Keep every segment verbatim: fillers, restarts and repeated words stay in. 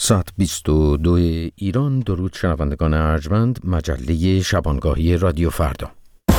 ساعت بیست و دو ایران. درود شنوندگان ارجمند، مجله شبانگاهی رادیو فردا.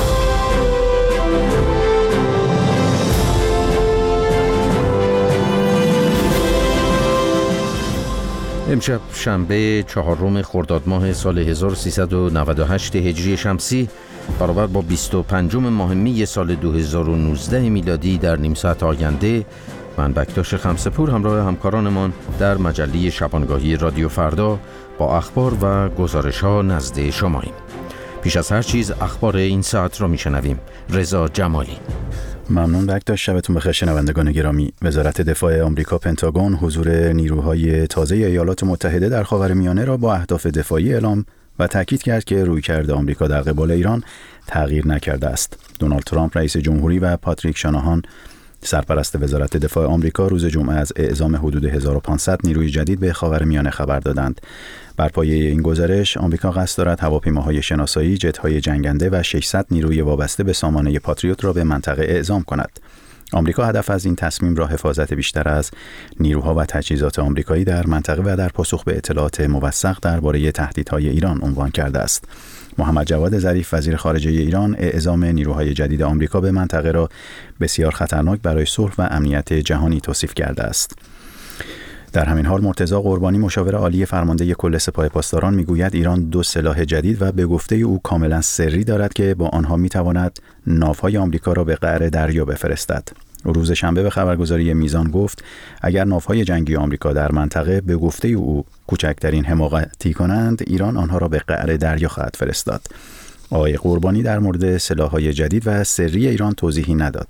امشب شنبه چهارم خرداد ماه سال هزار و سیصد و نود و هشت هجری شمسی برابر با بیست و پنجم ماه می سال دو هزار و نوزده میلادی در نیم ساعت آینده من بکتاش خمسه‌پور همراه همکارانمان در مجله شبانگاهی رادیو فردا با اخبار و گزارش ها نزد شماییم. پیش از هر چیز اخبار این ساعت را میشنویم. رضا جمالی. ممنون بکتاش. شبتون بخیر شنوندگان گرامی. وزارت دفاع آمریکا پنتاگون حضور نیروهای تازه ایالات متحده در خاورمیانه را با اهداف دفاعی اعلام و تاکید کرد که رویکرد آمریکا در قبال ایران تغییر نکرده است. دونالد ترامپ رئیس جمهوری و پاتریک شاناهان سرپرست وزارت دفاع آمریکا روز جمعه از اعزام حدود هزار و پانصد نیروی جدید به خاورمیانه خبر دادند. بر پایه این گزارش آمریکا قصد دارد هواپیماهای شناسایی، جت‌های جنگنده و ششصد نیروی وابسته به سامانه پاتریوت را به منطقه اعزام کند. آمریکا هدف از این تصمیم را حفاظت بیشتر از نیروها و تجهیزات آمریکایی در منطقه و در پاسخ به اطلاعات موثق درباره تهدیدهای ایران عنوان کرده است. محمد جواد ظریف وزیر خارجه ایران اعزام نیروهای جدید آمریکا به منطقه را بسیار خطرناک برای صلح و امنیت جهانی توصیف کرده است. در همین حال مرتضی قربانی مشاور عالی فرمانده کل سپاه پاسداران میگوید ایران دو سلاح جدید و به گفته او کاملا سری دارد که با آنها میتواند ناوهای آمریکا را به قعر دریا بفرستد. روز شنبه به خبرگزاری میزان گفت اگر ناوهای جنگی آمریکا در منطقه به گفته او کوچکترین حماقتی کنند، ایران آنها را به قعر دریا خواهد فرستاد. آقای قربانی در مورد سلاح‌های جدید و سری ایران توضیحی نداد.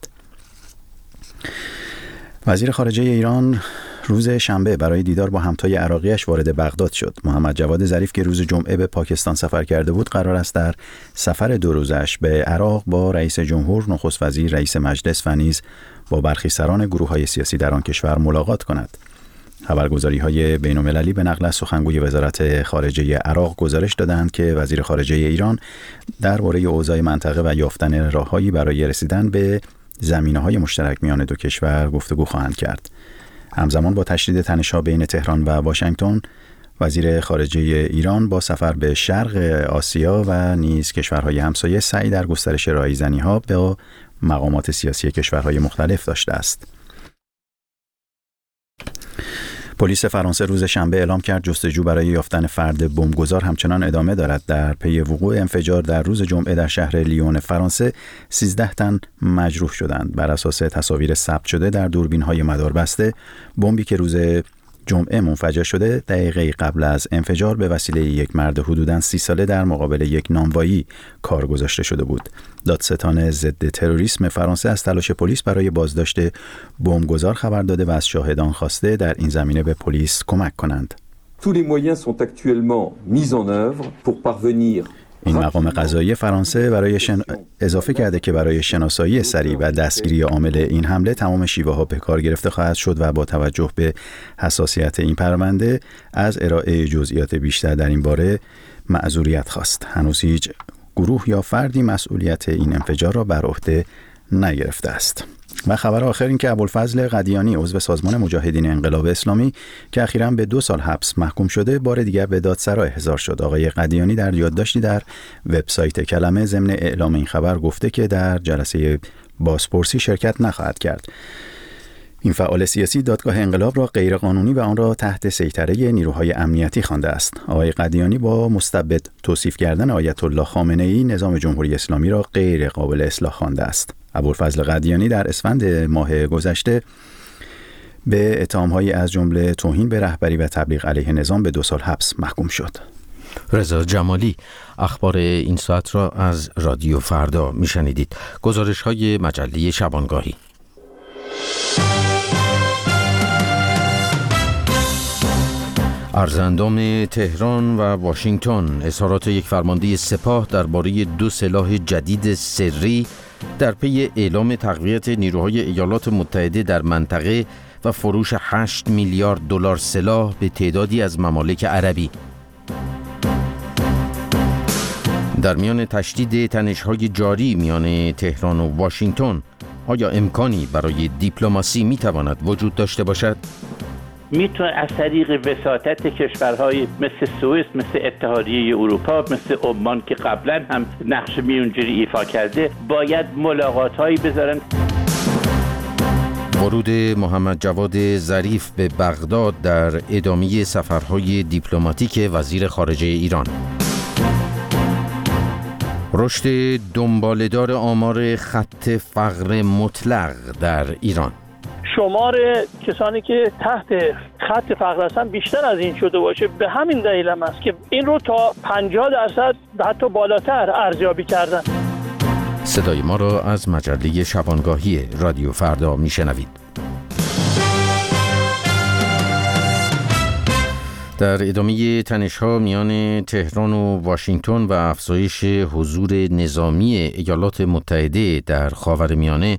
وزیر خارجه ایران روز شنبه برای دیدار با همتای عراقیش وارد بغداد شد. محمد جواد ظریف که روز جمعه به پاکستان سفر کرده بود، قرار است در سفر دو روزش به عراق با رئیس جمهور، نخست وزیر، رئیس مجلس و نیز با برخی سران گروه‌های سیاسی در آن کشور ملاقات کند. خبرگزاری‌های بین‌المللی به نقل از سخنگوی وزارت خارجه عراق گزارش دادند که وزیر خارجه ایران درباره اوضاع منطقه و یافتن راه‌هایی برای رسیدن به زمینه‌های مشترک میان دو کشور گفتگو خواهند کرد. همزمان با تشدید تنش‌ها بین تهران و واشنگتن، وزیر خارجه ایران با سفر به شرق آسیا و نیز کشورهای همسایه سعی در گسترش رایزنی‌ها با مقامات سیاسی کشورهای مختلف داشته است. پلیس فرانسه روز شنبه اعلام کرد جستجو برای یافتن فرد بمبگذار همچنان ادامه دارد. در پی وقوع انفجار در روز جمعه در شهر لیون فرانسه، سیزده تن مجروح شدند. بر اساس تصاویر ثبت شده در دوربین‌های مداربسته، بمبی که روز جمعه منفجر شده دقیقه قبل از انفجار به وسیله یک مرد حدوداً سی ساله در مقابل یک نانوایی کار گذاشته شده بود. دادستان ضد تروریسم فرانسه از تلاش پلیس برای بازداشت بمبگذار خبر داده و از شاهدان خواسته در این زمینه به پلیس کمک کنند. Tous les moyens sont actuellement mis en œuvre pour parvenir. این مقام قضایی فرانسه برای شن... اضافه کرده که برای شناسایی سریع و دستگیری عامل این حمله تمام شیوه ها به کار گرفته خواهد شد و با توجه به حساسیت این پرونده از ارائه جزئیات بیشتر در این باره معذوریت خواست. هنوز هیچ گروه یا فردی مسئولیت این انفجار را بر عهده نگرفته است. و خبر آخر این که ابوالفضل قدیانی عضو سازمان مجاهدین انقلاب اسلامی که اخیراً به دو سال حبس محکوم شده، بار دیگر به دادسرا احضار شد. آقای قدیانی در یادداشتی در وبسایت کلمه ضمن اعلام این خبر گفته که در جلسه بازپرسی شرکت نخواهد کرد. این فعال سیاسی دادگاه انقلاب را غیرقانونی و آن را تحت سیطره نیروهای امنیتی خوانده است. آقای قدیانی با مستبد توصیف کردن آیت الله خامنه‌ای نظام جمهوری اسلامی را غیر قابل اصلاح خوانده است. ابوالفضل قدیانی در اسفند ماه گذشته به اتهام‌هایی از جمله توهین به رهبری و تبلیغ علیه نظام به دو سال حبس محکوم شد. رضا جمالی. اخبار این ساعت را از رادیو فردا میشنیدید. گزارش‌های مجله شبانگاهی. ارزاندام تهران و واشنگتن اظهارات یک فرمانده سپاه درباره دو سلاح جدید سری در پی اعلام تقویت نیروهای ایالات متحده در منطقه و فروش هشت میلیارد دلار سلاح به تعدادی از ممالک عربی. در میان تشدید تنش‌های جاری میان تهران و واشنگتن، آیا امکانی برای دیپلماسی میتواند وجود داشته باشد؟ میتونه از طریق وساطت کشورهای مثل سوئیس، مثل اتحادیه اروپا، مثل عمان که قبلا هم نقش میونجوری ایفا کرده، باید ملاقات‌هایی بذارن. ورود محمد جواد ظریف به بغداد در ادامه سفرهای دیپلماتیک وزیر خارجه ایران. رشد دنباله‌دار آمار خط فقر مطلق در ایران. شمار کسانی که تحت خط فقر هستن بیشتر از این شده باشه. به همین دلیل هم است که این رو تا پنجاه درصد حتی بالاتر ارزیابی کردن. صدای ما را از مجله شبانگاهی رادیو فردا میشنوید. در ادامه تنش‌ها میان تهران و واشنگتن و افزایش حضور نظامی ایالات متحده در خاورمیانه،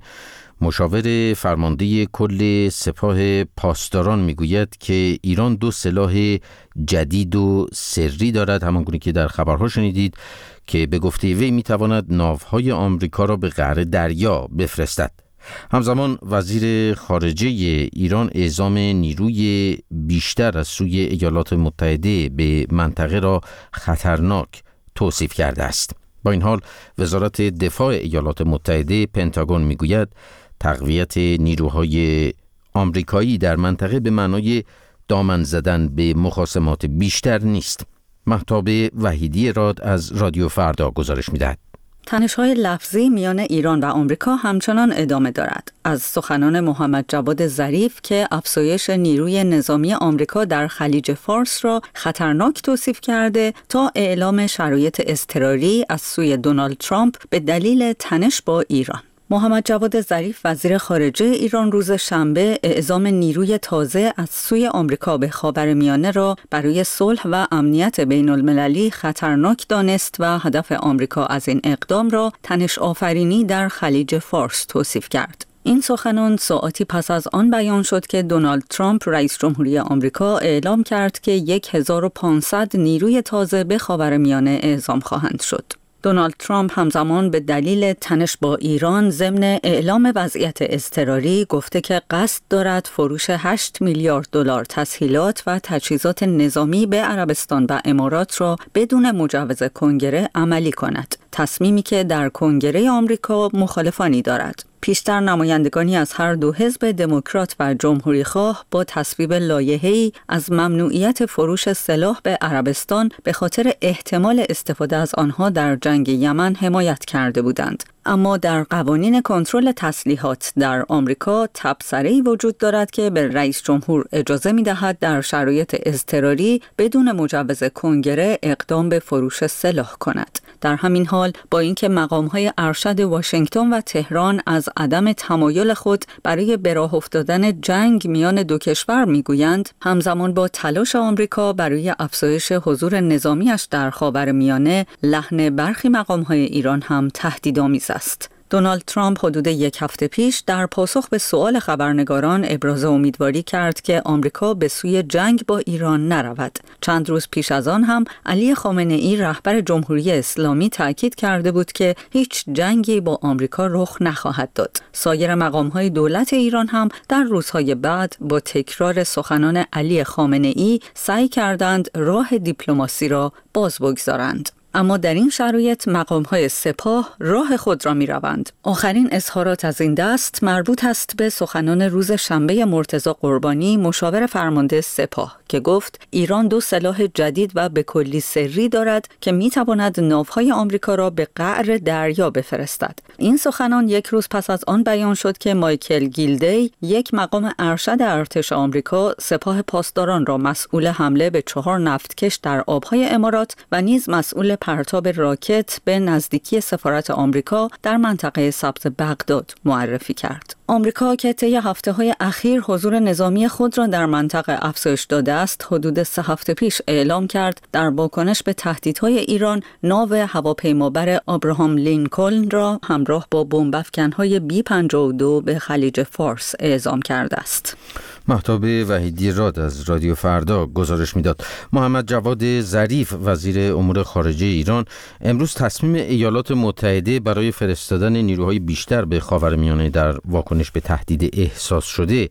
مشاور فرمانده کل سپاه پاسداران میگوید که ایران دو سلاح جدید و سری دارد، همانگونه که در خبرها شنیدید، که به گفته وی میتواند ناوهای آمریکا را به قعر دریا بفرستد. همزمان وزیر خارجه ایران اعزام نیروی بیشتر از سوی ایالات متحده به منطقه را خطرناک توصیف کرده است. با این حال وزارت دفاع ایالات متحده پنتاگون میگوید تقویت نیروهای آمریکایی در منطقه به معنای دامن زدن به مخاصمات بیشتر نیست. مهتاب وحیدی راد از رادیو فردا گزارش می‌دهد. تنش‌های لفظی میان ایران و آمریکا همچنان ادامه دارد. از سخنان محمد جواد ظریف که افزایش نیروی نظامی آمریکا در خلیج فارس را خطرناک توصیف کرده تا اعلام شرایط اضطراری از سوی دونالد ترامپ به دلیل تنش با ایران. محمد جواد ظریف وزیر خارجه ایران روز شنبه اعزام نیروی تازه از سوی آمریکا به خاورمیانه را برای صلح و امنیت بین المللی خطرناک دانست و هدف آمریکا از این اقدام را تنش آفرینی در خلیج فارس توصیف کرد. این سخنان ساعتی پس از آن بیان شد که دونالد ترامپ رئیس جمهوری آمریکا اعلام کرد که هزار و پانصد نیروی تازه به خاورمیانه اعزام خواهند شد. دونالد ترامپ همزمان به دلیل تنش با ایران ضمن اعلام وضعیت اضطراری گفته که قصد دارد فروش هشت میلیارد دلار تسهیلات و تجهیزات نظامی به عربستان و امارات را بدون مجوز کنگره عملی کند. تصمیمی که در کنگره آمریکا مخالفانی دارد. پیشتر نمایندگانی از هر دو حزب دموکرات و جمهوری خواه با تصویب لایحه‌ای از ممنوعیت فروش سلاح به عربستان به خاطر احتمال استفاده از آنها در جنگ یمن حمایت کرده بودند. اما در قوانین کنترل تسلیحات در آمریکا تبصره‌ای وجود دارد که به رئیس جمهور اجازه می‌دهد در شرایط اضطراری بدون مجوز کنگره اقدام به فروش سلاح کند. در همین حال با اینکه مقام‌های ارشد واشنگتن و تهران از عدم تمایل خود برای به راه افتادن جنگ میان دو کشور میگویند، همزمان با تلاش آمریکا برای افزایش حضور نظامیش در خاورمیانه، لحن برخی مقام‌های ایران هم تهدیدآمیز است. دونالد ترامپ حدود یک هفته پیش در پاسخ به سؤال خبرنگاران ابراز امیدواری کرد که آمریکا به سوی جنگ با ایران نرود. چند روز پیش از آن هم علی خامنه‌ای رهبر جمهوری اسلامی تاکید کرده بود که هیچ جنگی با آمریکا رخ نخواهد داد. سایر مقام‌های دولت ایران هم در روزهای بعد با تکرار سخنان علی خامنه‌ای سعی کردند راه دیپلماسی را باز بگذارند. اما در این شرایط مقام‌های سپاه راه خود را می‌روند. آخرین اظهارات از این دست مربوط است به سخنان روز شنبه مرتضی قربانی، مشاور فرمانده سپاه، که گفت ایران دو سلاح جدید و به کلی سری دارد که می‌تواند ناوهای آمریکا را به قعر دریا بفرستد. این سخنان یک روز پس از آن بیان شد که مایکل گیلدی، یک مقام ارشد ارتش آمریکا، سپاه پاسداران را مسئول حمله به چهار نفتکش در آب‌های امارات و نیز مسئول پرتاب راکت به نزدیکی سفارت آمریکا در منطقه سبز بغداد معرفی کرد. آمریکا که طی هفته‌های اخیر حضور نظامی خود را در منطقه افزایش داده است، حدود سه هفته پیش اعلام کرد در واکنش به تهدیدهای ایران ناو هواپیمابر آبراهام لینکلن را همراه با بمب‌افکن‌های بی پنجاه و دو به خلیج فارس اعزام کرده است. مهتاب وحیدی راد از رادیو فردا گزارش میداد. محمد جواد ظریف وزیر امور خارجه ایران امروز تصمیم ایالات متحده برای فرستادن نیروهای بیشتر به خاورمیانه در واکنش به تهدید احساس شده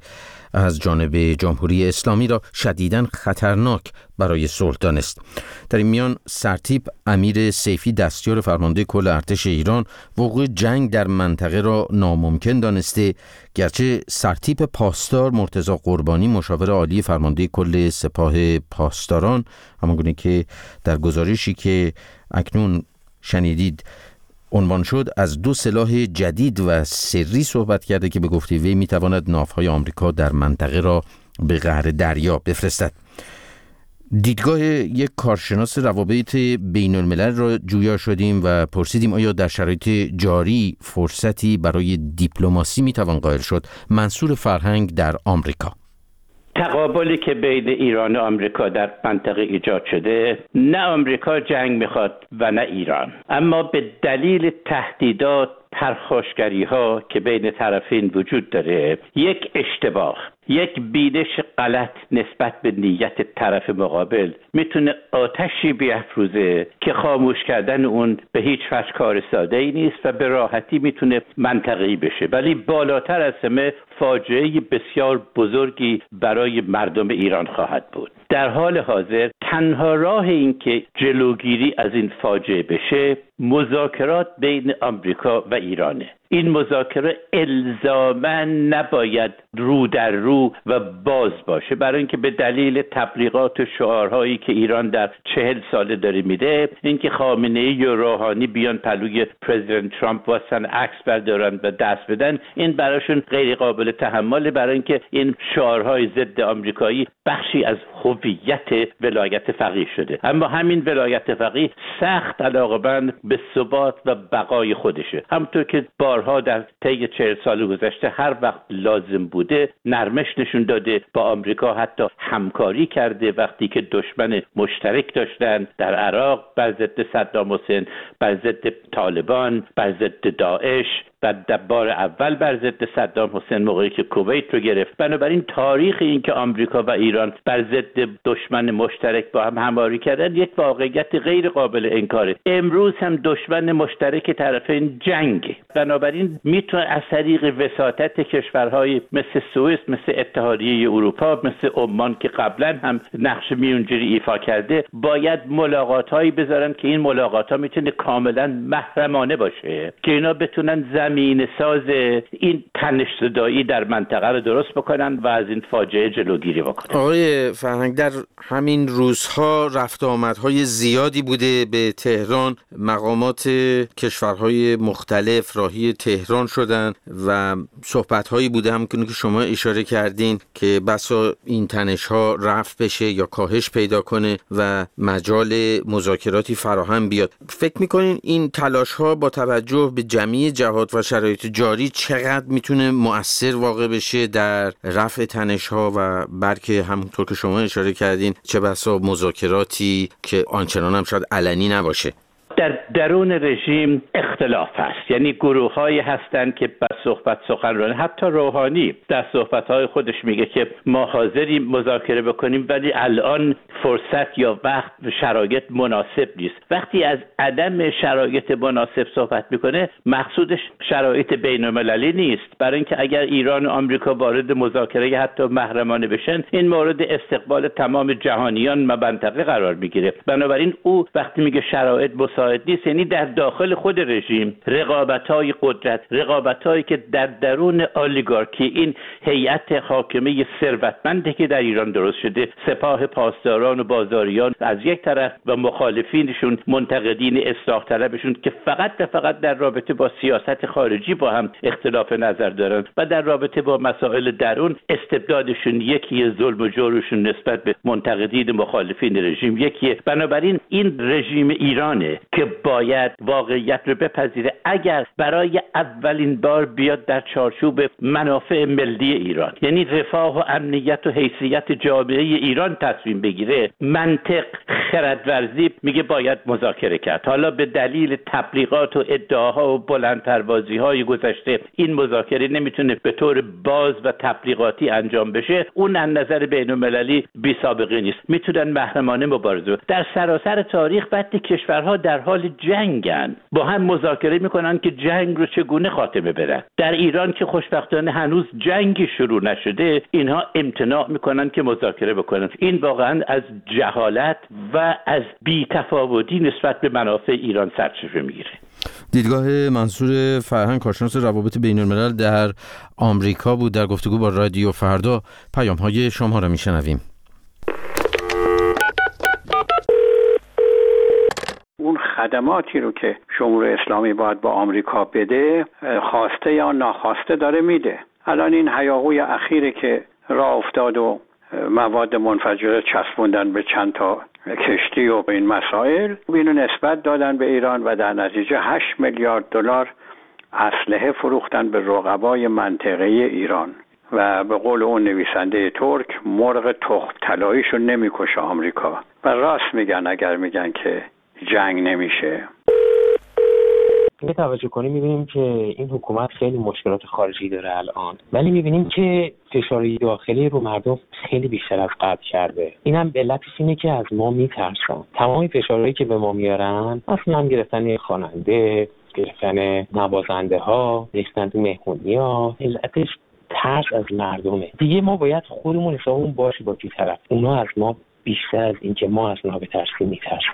از جانب جمهوری اسلامی را شدیداً خطرناک برای صلح دانست. در این میان سرتیپ امیر سیفی دستیار فرمانده کل ارتش ایران وقوع جنگ در منطقه را ناممکن دانسته، گرچه سرتیپ پاسدار مرتضی قربانی مشاور عالی فرمانده کل سپاه پاسداران همانگونه که در گزارشی که اکنون شنیدید عنوان شد از دو سلاح جدید و سری صحبت کرده که به گفته وی میتواند ناوهای آمریکا در منطقه را به قعر دریا بفرستد. دیدگاه یک کارشناس روابط بین الملل را جویا شدیم و پرسیدیم آیا در شرایط جاری فرصتی برای دیپلماسی میتوان قائل شد. منصور فرهنگ در آمریکا: تقابلی که بین ایران و آمریکا در منطقه ایجاد شده، نه آمریکا جنگ میخواد و نه ایران، اما به دلیل تهدیدات، پرخاشگری ها که بین طرفین وجود داره، یک اشتباه، یک بینش غلط نسبت به نیت طرف مقابل میتونه آتشی بیافروزه که خاموش کردن اون به هیچ وجه کار ساده ای نیست و به راحتی میتونه منطقه‌ای بشه، ولی بالاتر از همه فاجعه بسیار بزرگی برای مردم ایران خواهد بود. در حال حاضر تنها راه این که جلوگیری از این فاجعه بشه مذاکرات بین آمریکا و ایرانه. این مذاکره الزاماً نباید رو در رو و باز باشه، برای اینکه به دلیل تبلیغات و شعارهایی که ایران در چهل ساله داره میده، اینکه خامنه‌ای و روحانی بیان پلوی پرزیدنت ترامپ واسن عکس بردارن و دست بدن، این براشون غیر قابل تحمله، برای اینکه این شعارهای ضد آمریکایی بخشی از هویت ولایت فقیه شده. اما همین ولایت فقیه سخت علاقه‌مند به ثبات و بقای خودشه، همونطور که بارها در طی چهل سال گذشته هر وقت لازم بوده نرمش نشون داده، با آمریکا حتی همکاری کرده وقتی که دشمن مشترک داشتن در عراق بر ضد صدام حسین، بر ضد طالبان، بر ضد داعش و در بار اول بر ضد صدام حسین موقعی که کویت رو گرفت. بنابراین تاریخ این که آمریکا و ایران بر ضد دشمن مشترک با هم همکاری کردن یک واقعیت غیر قابل انکاره. امروز هم دشمن مشترک طرفین جنگ. بنابراین میتونه از طریق وساطت کشورهای مثل سوئیس، مثل اتحادیه اروپا، مثل عمان که قبلا هم نقش میونجوری ایفا کرده، باید ملاقات‌هایی بذارن که این ملاقات‌ها میتونه کاملا محرمانه باشه که اینا بتونن زمین ساز این تنش‌زدایی در منطقه رو درست بکنن و از این فاجعه جلوگیری بکنن. آقای فرهنگ، در همین روزها رفت آمدهای زیادی بوده به تهران، مقامات کشورهای مختلف راهی تهران شدن و صحبت‌هایی بوده همونطور که شما اشاره کردین که بسا این تنش‌ها رفع بشه یا کاهش پیدا کنه و مجال مذاکراتی فراهم بیاد. فکر می‌کنین این تلاش‌ها با توجه به جمعی جهات و شرایط جاری چقدر میتونه مؤثر واقع بشه در رفع تنش‌ها و بلکه همونطور که شما اشاره کردین چه بسا مذاکراتی که آنچنان هم شاید علنی نباشه؟ در درون رژیم اختلاف هست، یعنی گروه هایی هستند که بر صحبت سخنرانی، حتی روحانی در صحبت های خودش میگه که ما حاضریم مذاکره بکنیم ولی الان فرصت یا وقت و شرایط مناسب نیست. وقتی از عدم شرایط مناسب صحبت میکنه مقصودش شرایط بین المللی نیست، برای اینکه اگر ایران و آمریکا وارد مذاکره حتی محرمانه بشن این مورد استقبال تمام جهانیان و منطقه قرار میگیره. بنابراین او وقتی میگه شرایط مساعد نیست، یعنی در داخل خود رژیم رقابت‌های قدرت، رقابت‌هایی که در درون اولیگارکی، این هیئت حاکمه ثروتمندی که در ایران درست شده، سپاه پاسداران و بازاریان از یک طرف و مخالفینشون، منتقدین اصلاح طلبشون که فقط و فقط در رابطه با سیاست خارجی با هم اختلاف نظر دارن و در رابطه با مسائل درون استبدادشون یکی، ظلم و جورشون نسبت به منتقدین مخالفین رژیم یکی. بنابراین این رژیم ایرانه که باید واقعیت رو بپذیره. اگر برای اولین بار بیاد در چارچوب منافع ملی ایران، یعنی رفاه و امنیت و حیثیت جامعه ایران تصمیم بگیره، منطق، خردورزی میگه باید مذاکره کرد. حالا به دلیل تبلیغات و ادعاها و بلندپروازی‌های گذشته این مذاکره نمیتونه به طور باز و تبلیغاتی انجام بشه. اون از نظر بین‌المللی بی سابقه نیست، میتونن محرمانه مبارزه. در سراسر تاریخ وقتی کشورها در در حال جنگن، با هم مذاکره میکنن که جنگ رو چگونه خاتمه بدن. در ایران که خوشبختانه هنوز جنگی شروع نشده، اینها امتناع میکنن که مذاکره بکنن. این واقعا از جهالت و از بی‌تفاوتی نسبت به منافع ایران سرچشمه میگیره. دیدگاه منصور فرهنگ، کارشناس روابط بین الملل در آمریکا بود در گفتگو با رادیو فردا. پیام‌های شما را میشنویم. اون خدماتی رو که جمهوری اسلامی باید با آمریکا بده، خواسته یا ناخواسته داره میده. الان این هیاهوی اخیره که راه افتاد و مواد منفجره چسبوندن به چند تا کشتی و به این مسائل، اینو نسبت دادن به ایران و در نتیجه هشت میلیارد دلار اسلحه فروختن به رقبای منطقه ایران. و به قول اون نویسنده ترک، مرغ تخم طلاییشو نمیکشه آمریکا. و راست میگن اگر میگن که جنگ نمیشه. اگه توجه کنیم میبینیم که این حکومت خیلی مشکلات خارجی داره الان، ولی میبینیم که فشار داخلی رو مردم خیلی بیشتر از قبل کرده. اینم علتش اینه که از ما میترسن. تمامی فشارهایی که به ما میارن، اصلا هم گرفتن خواننده، گرفتن نوازنده ها، ریختن تو مهمونی ها، علتش ترس از مردمه. دیگه ما باید خودمون حسابمون باشه با کی طرف. اونا از ما بیشتر از این که ما از اونا بترسیم میترسن.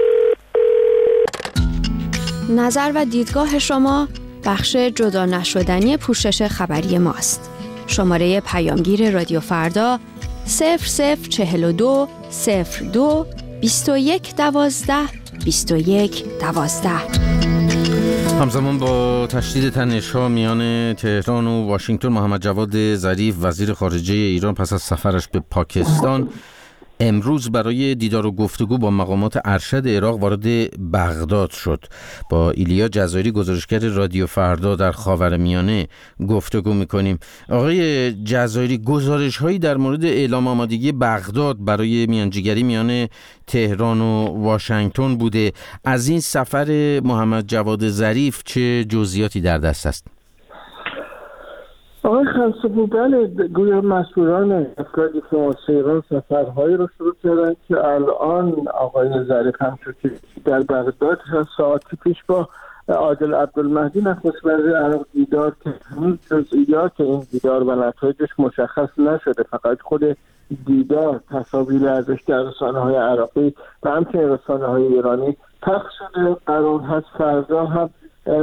نظر و دیدگاه شما بخش جدا نشدنی پوشش خبری ماست. شماره پیامگیر رادیو فردا صفر صفر چهل و دو صفر دو بیست و یک دوازده بیست و یک دوازده. همزمان با تشدید تنش‌ها میان تهران و واشنگتن، محمد جواد ظریف وزیر خارجه ایران پس از سفرش به پاکستان امروز برای دیدار و گفتگو با مقامات ارشد عراق وارد بغداد شد. با ایلیا جزایری، گزارشگر رادیو فردا در خاورمیانه گفتگو میکنیم. آقای جزایری، گزارش هایی در مورد اعلام آمادگی بغداد برای میانجیگری میان تهران و واشنگتن بوده. از این سفر محمد جواد ظریف چه جزئیاتی در دست است؟ آقای خلصبو، بله، گویا مسئولان افرادی که ایران سفرهایی رو شروع کردن که الان آقای ظریف همچون که در بغداد ساعتی پیش با عادل عبدالمهدی نخست وزیر عراق دیدار که هنوز جزئیات این دیدار و نتایجش مشخص نشده، فقط خود دیدار تصاویر ازش در رسانه‌های عراقی و همچنین رسانه‌های ایرانی پخش شده. قرار هست فردا هم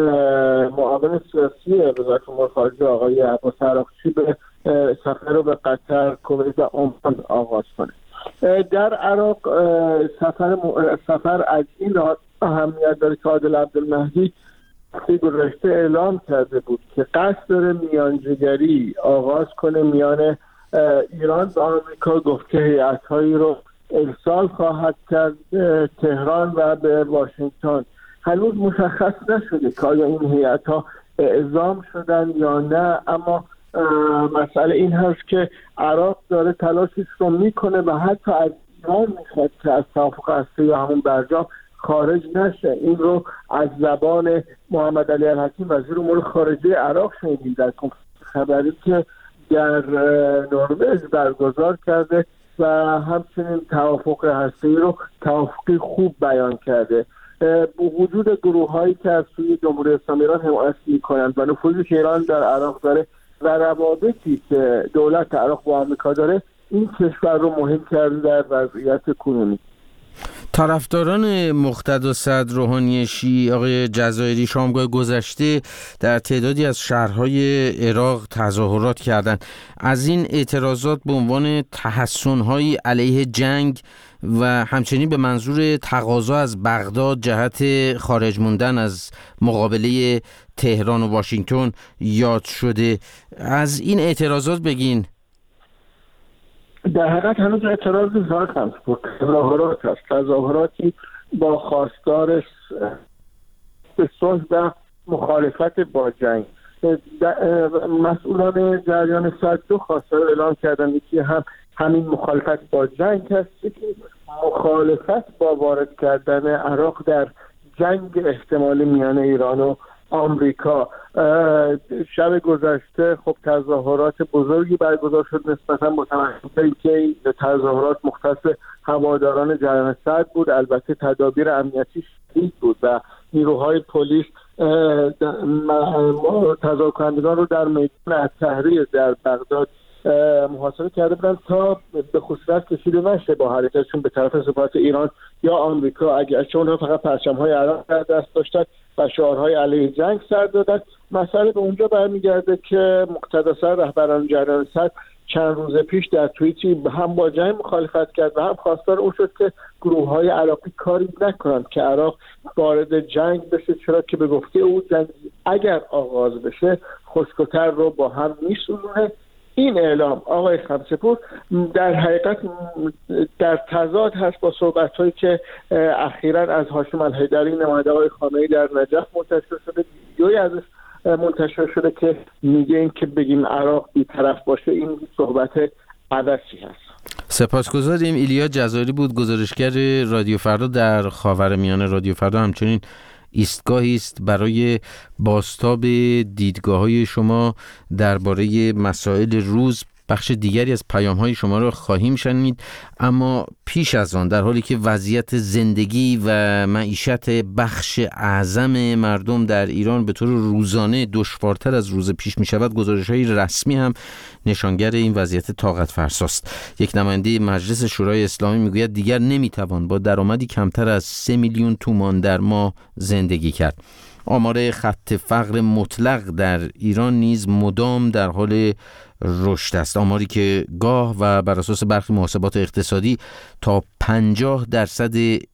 معاون سیاسی وزارت امور خارجه آقای عباس عراقچی به سفر رو به قطر، کویت و عمان آغاز کنه. در عراق سفر سفر از این اهمیت داره که عادل عبدالمهدی گذشته اعلام کرده بود که قصد داره میانجیگری آغاز کنه میان ایران و آمریکا. گفته هیئت‌هایی رو ارسال خواهد کرد تهران و به واشنگتن. هنوز مشخص نشده که آیا این هیئت‌ها اعزام شدن یا نه، اما مسئله این هست که عراق داره تلاشش رو میکنه و حتی از ایران میخواد که از توافق هسته یا همون برجام خارج نشه. این رو از زبان محمد علی الحکیم وزیر امور خارجه عراق شنیدیم در خبری که در نروژ برگزار کرده و همچنین توافق هسته‌ای رو توافقی خوب بیان کرده. وجود گروه هایی که از سوی جمهوری اسلامی ایران حمایت میکنند و نفوذی که ایران در عراق داره و روابطی که دولت عراق با آمریکا داره این کشور رو مهم کرده در وضعیت کنونی. طرفداران مقتدا صدرروحانی شیعی آقای جزایری شامگاه گذشته در تعدادی از شهرهای عراق تظاهرات کردند. از این اعتراضات به عنوان تحسن‌های علیه جنگ و همچنین به منظور تقاضا از بغداد جهت خارج موندن از مقابله تهران و واشنگتن یاد شده. از این اعتراضات بگین. در حقیقت هنوز اعتراض زیاد هست، تظاهرات هست، تظاهراتی با خواستار به صلح و مخالفت با جنگ. مسئولان جریان صد دو خواستار اعلام کردن که هم همین مخالفت با جنگ هست که مخالفت با وارد کردن عراق در جنگ احتمالی میان ایران و آمریکا. شب گذشته خب تظاهرات بزرگی برگزار شد نسبتا متوجه که تظاهرات مختص هواداران جریان صدر بود. البته تدابیر امنیتی شدید بود و نیروهای پلیس تظاهرکنندگان رو در میدان التحریر در بغداد محاصره کرده بودن تا به خصوص کشیده نشه با حرکتشون به طرف سفارت ایران یا آمریکا، اگرچه اونها فقط پرچم‌های عراق در دست داشتن و شعارهای علیه جنگ سر دادن. مسئله به اونجا برمیگرده که مقتدسا رهبران جریان صدر چند روز پیش در توییتی هم با جنگ مخالفت کرد و هم خواستار اون شد که گروه‌های عراقی کاری نکنند که عراق وارد جنگ بشه، چرا که به گفته او جنگ اگر آغاز بشه خشک‌وتر رو با هم میسوزونه. این اعلام آقای خمسه‌پور در حقیقت در تضاد هست با صحبت‌هایی که اخیراً از هاشم الحیدری نماینده آقای خامنه‌ای در نجف منتشر شده. ویدیویی ازش منتشر شده که میگه این که بگیم عراق بی‌طرف باشه این صحبت عبثی هست. سپاسگزاریم. ایلیا جزایری بود، گزارشگر رادیو فردا در خاورمیانه. رادیو فردا همچنین ایستگاهی است برای بازتاب دیدگاه‌های شما درباره مسائل روز. بخش دیگری از پیام‌های شما را خواهیم شنید، اما پیش از آن در حالی که وضعیت زندگی و معیشت بخش اعظم مردم در ایران به طور روزانه دشوارتر از روز پیش می‌شود، گزارش‌های رسمی هم نشانگر این وضعیت طاقت فرساست. یک نماینده مجلس شورای اسلامی میگوید دیگر نمیتوان با درآمدی کمتر از سه میلیون تومان در ماه زندگی کرد. آمار خط فقر مطلق در ایران نیز مدام در حال رشد است، آماری که گاه و بر اساس برخی محاسبات اقتصادی تا پنجاه درصد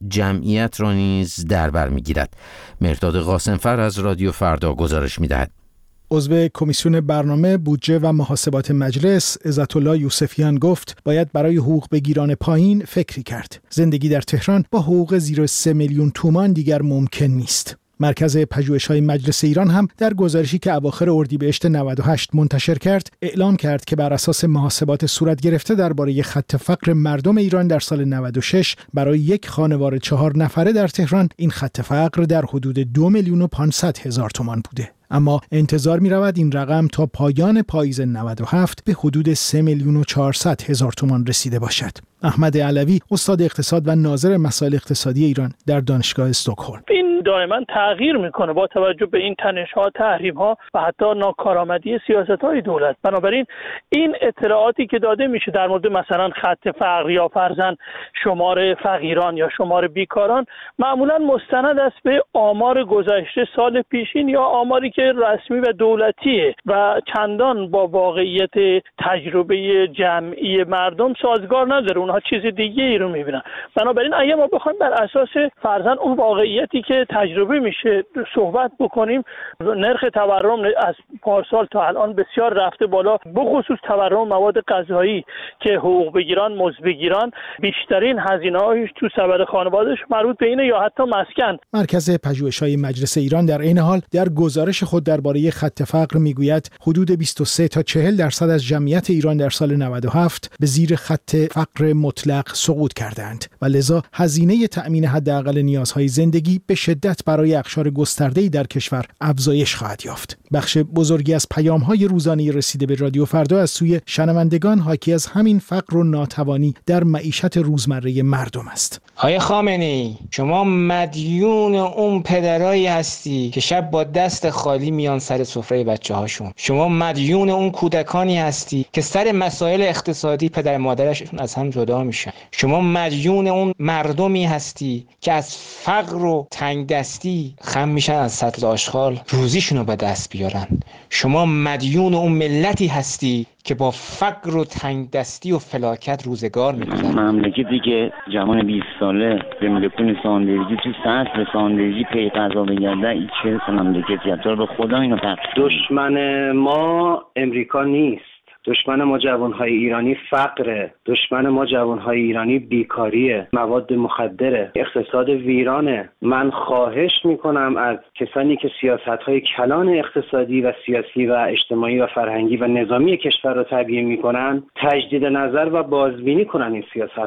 جمعیت را نیز در بر می‌گیرد. مرداد قاسمفر از رادیو فردا گزارش می‌دهد. عضو کمیسیون برنامه، بودجه و محاسبات مجلس عزت‌الله یوسفیان گفت باید برای حقوق بگیران پایین فکری کرد. زندگی در تهران با حقوق زیر سه میلیون تومان دیگر ممکن نیست. مرکز پژوهش‌های مجلس ایران هم در گزارشی که اواخر اردیبهشت نود و هشت منتشر کرد، اعلام کرد که بر اساس محاسبات صورت گرفته درباره خط فقر مردم ایران در سال نود و شش برای یک خانوار چهار نفره در تهران این خط فقر در حدود دو میلیون و پانصد هزار تومان بوده. اما انتظار می رود این رقم تا پایان پاییز نود و هفت به حدود سه میلیون و چهارصد هزار تومان رسیده باشد. احمد علوی، استاد اقتصاد و ناظر مسائل اقتصادی ایران در دانشگاه استکهلم: این دائما تغییر میکنه با توجه به این تنش‌ها، تحریم‌ها و حتی ناکارآمدی سیاست‌های دولت. بنابراین این اطلاعاتی که داده میشه در مورد مثلا خط فقر یا فرضاً شمار فقیران یا شمار بیکاران معمولاً مستند است به آمار گذشته سال پیشین یا آماری که رسمی و دولتیه و چندان با واقعیت تجربه جمعی مردم سازگار نداره. اونها چیز دیگه ای رو میبینن. بنابراین اگه ما بخوایم بر اساس فرضاً اون واقعیتی که تجربه میشه صحبت بکنیم، نرخ تورم از پارسال تا الان بسیار رفته بالا، بخصوص تورم مواد غذایی که حقوق بگیران، مزد بگیران بیشترین هزینه‌هاش تو سبد خانواده‌اش مربوط به اینه یا حتی مسکن. مرکز پژوهش‌های مجلس ایران در این حال در گزارش خود درباره خط فقر میگوید حدود بیست و سه تا چهل درصد از جمعیت ایران در سال نود و هفت به زیر خط فقر مطلق سقوط کردند و لذا هزینه تأمین حداقل نیازهای زندگی به شدت برای اقشار گسترده‌ای در کشور افزایش خواهد یافت. بخش بزرگی از پیام‌های روزانه رسیده به رادیو فردا از سوی شنوندگان حاکی از همین فقر و ناتوانی در معیشت روزمره مردم است. آقای خامنه‌ای، شما مدیون اون پدرایی هستی که شب با دست خالی میان سر سفره بچه‌هاشون. شما مدیون اون کودکانی هستی که سر مسائل اقتصادی پدر مادرشون از هم جدا میشن. شما مدیون اون مردمی هستی که از فقر و تنگ دستی خم میشن از سطل آشغال روزیشونو به دست بیارن. شما مدیون اون ملتی هستی که با فقر و تنگ دستی و فلاکت روزگار می‌گذرن. مملکتی که جوان بیست ساله به ملکون ساندرجی تو سطح ساندرجی پی قضا بگرده، این چه مملکتی هست؟ به خدا اینو پس دشمن ما امریکا نیست. دشمن ما جوانهای ایرانی فقره. دشمن ما جوانهای ایرانی بیکاریه، مواد مخدره، اقتصاد ویرانه. من خواهش میکنم از کسانی که سیاستهای کلان اقتصادی و سیاسی و اجتماعی و فرهنگی و نظامی کشور رو تبیین میکنن، تجدید نظر و بازبینی کنن این سیاستها رو.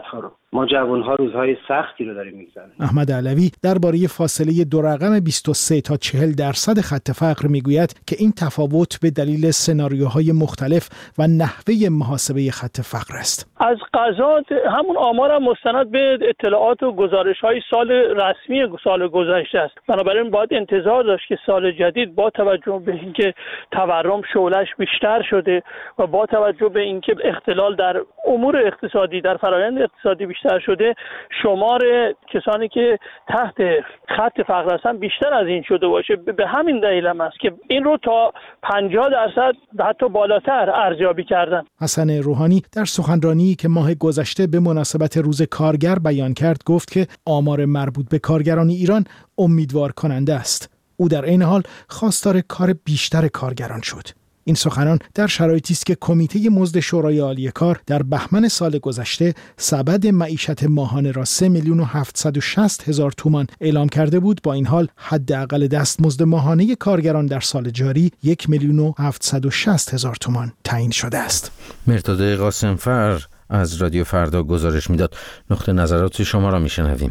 ما جوان‌ها روزهای سختی رو داریم می‌گذرونیم. احمد علوی درباره فاصله دو رقم بیست و سه تا چهل درصد خط فقر میگوید که این تفاوت به دلیل سناریوهای مختلف و نحوه محاسبه خط فقر است. از قضا همون آمار هم مستند به اطلاعات و گزارش‌های سال رسمی سال گذشته است. بنابراین باید انتظار داشت که سال جدید با توجه به اینکه تورم شعله‌اش بیشتر شده و با توجه به اینکه اختلال در امور اقتصادی در فرآیند اقتصادی بیشتر شده، شمار کسانی که تحت خط فقر هستن بیشتر از این شده باشه. به همین دلیل هم است که این رو تا پنجاه درصد حتی بالاتر ارزیابی کردن. حسن روحانی در سخنرانی که ماه گذشته به مناسبت روز کارگر بیان کرد گفت که آمار مربوط به کارگران ایران امیدوار کننده است. او در این حال خواستار کار بیشتر کارگران شد. این سخنان در شرایطی است که کمیته مزد شورای عالی کار در بهمن سال گذشته سبد معیشت ماهانه را سه میلیون و هفتصد و شصت هزار تومان اعلام کرده بود. با این حال حداقل دستمزد ماهانه کارگران در سال جاری یک میلیون و هفتصد و شصت هزار تومان تعیین شده است. مرداد قاسمفر از رادیو فردا گزارش میداد. نقطه نظرات شما را میشنویم.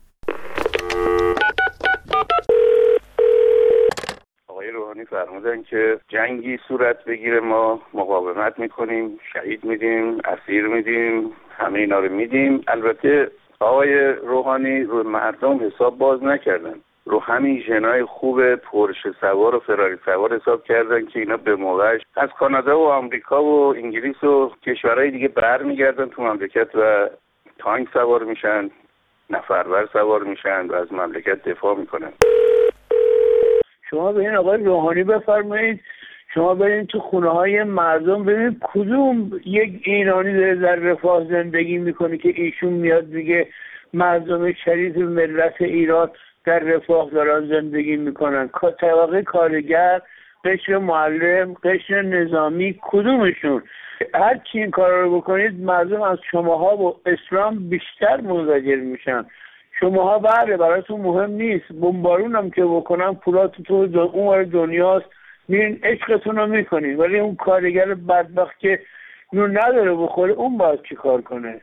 فرمودن که جنگی صورت بگیره ما مقاومت میکنیم، شهید میدیم، اسیر میدیم، همه اینا رو میدیم. البته آقای روحانی رو مردم حساب باز نکردن، رو همین ژنای خوب پورشه سوار و فراری سوار حساب کردن که اینا به موقعش از کانادا و آمریکا و انگلیس و کشورهای دیگه برمیگردن تو مملکت و تانک سوار میشن، نفرور سوار میشن و از مملکت دفاع میکنن. شما به این آقای روحانی بفرمایید، شما برید تو خونه های مردم ببینید کدوم یک ایرانی داره در رفاه زندگی میکنه که ایشون میاد میگه مردم شریف ملت ایران در رفاه دارن زندگی میکنن. طبقه کارگر، قشر معلم، قشر نظامی، کدومشون؟ هر چی این کار رو بکنید مردم از شماها و اسلام بیشتر منزجر میشن. شماها بله براتون مهم نیست، بمبارون هم که بکنن پولاتون تو اون دنیاست، میرین عشقتون رو میکنین، ولی اون کارگر بدبخت که نون نداره بخوره اون باید چی کار کنه؟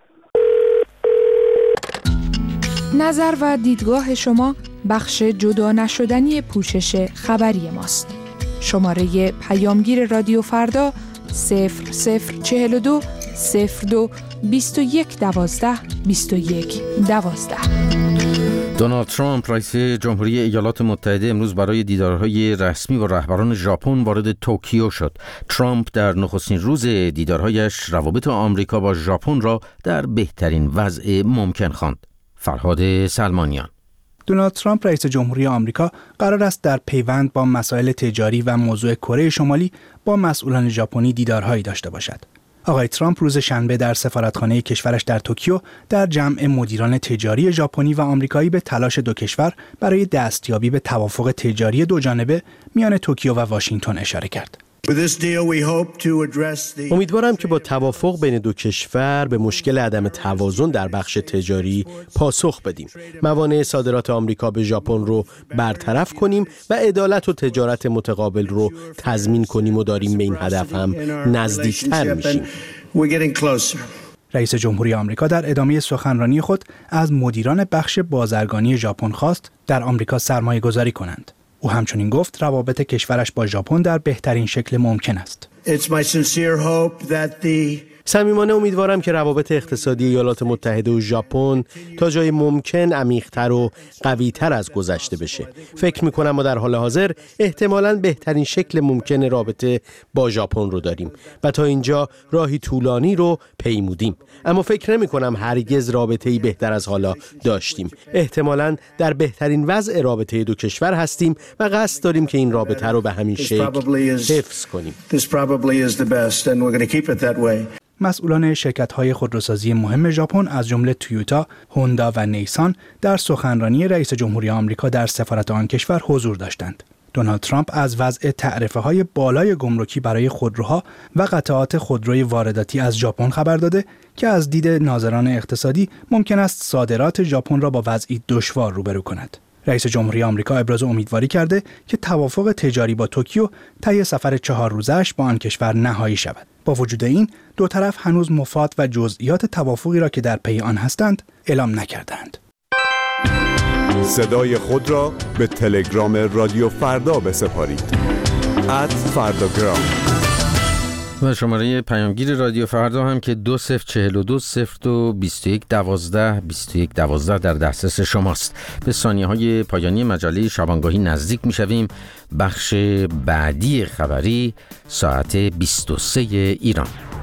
نظر و دیدگاه شما بخش جدا نشدنی پوشش خبری ماست. شماره پیامگیر رادیو فردا صفر صفر چهل و دو صفر دو بیست و یک دوازده بیست و یک دوازده. دونالد ترامپ رئیس جمهوری ایالات متحده امروز برای دیدارهای رسمی با رهبران ژاپن وارد توکیو شد. ترامپ در نخستین روز دیدارهایش روابط آمریکا با ژاپن را در بهترین وضع ممکن خواند. فرهاد سلمانیان. دونالد ترامپ رئیس جمهوری آمریکا قرار است در پیوند با مسائل تجاری و موضوع کره شمالی با مسئولان ژاپنی دیدارهایی داشته باشد. آقای ترامپ روز شنبه در سفارتخانه کشورش در توکیو در جمع مدیران تجاری ژاپنی و آمریکایی به تلاش دو کشور برای دستیابی به توافق تجاری دوجانبه میان توکیو و واشنگتن اشاره کرد. امیدوارم که با توافق بین دو کشور به مشکل عدم توازن در بخش تجاری پاسخ بدیم، موانع صادرات آمریکا به ژاپن رو برطرف کنیم و عدالت و تجارت متقابل رو تضمین کنیم و داریم به این هدف هم نزدیکتر میشیم. رئیس جمهوری آمریکا در ادامه سخنرانی خود از مدیران بخش بازرگانی ژاپن خواست در آمریکا سرمایه گذاری کنند. او همچنین گفت روابط کشورش با ژاپن در بهترین شکل ممکن است. صمیمانه امیدوارم که روابط اقتصادی ایالات متحده و ژاپن تا جای ممکن عمیق‌تر و قوی‌تر از گذشته بشه. فکر می‌کنم ما در حال حاضر احتمالاً بهترین شکل ممکن رابطه با ژاپن رو داریم و تا اینجا راهی طولانی رو پیمودیم. اما فکر نمی‌کنم هرگز رابطه‌ای بهتر از حالا داشتیم. احتمالاً در بهترین وضع رابطه دو کشور هستیم و قصد داریم که این رابطه رو به همین شکل حفظ کنیم. مسئولان شرکت‌های خودروسازی مهم ژاپن از جمله تویوتا، هوندا و نیسان در سخنرانی رئیس جمهوری آمریکا در سفارت آن کشور حضور داشتند. دونالد ترامپ از وضع تعرفه‌های بالای گمرکی برای خودروها و قطعات خودروی وارداتی از ژاپن خبر داده که از دید ناظران اقتصادی ممکن است صادرات ژاپن را با وضعی دشوار روبرو کند. رئیس جمهوری آمریکا ابراز امیدواری کرده که توافق تجاری با توکیو طی سفر چهار روزه‌اش با آن کشور نهایی شود. با وجود این دو طرف هنوز مفاد و جزئیات توافقی را که در پی آن هستند اعلام نکردند. صدای خود را به تلگرام رادیو فردا بسپارید. ات فرداگرام. و شماره پیامگیر رادیو فردا هم که دو صفر چهل و دو صفر دو بیست و یک دوازده بیست و یک دوازده در دسترس شماست. به ثانیه های پایانی مجله شبانگاهی نزدیک می شویم. بخش بعدی خبری ساعت بیست و سه ایران.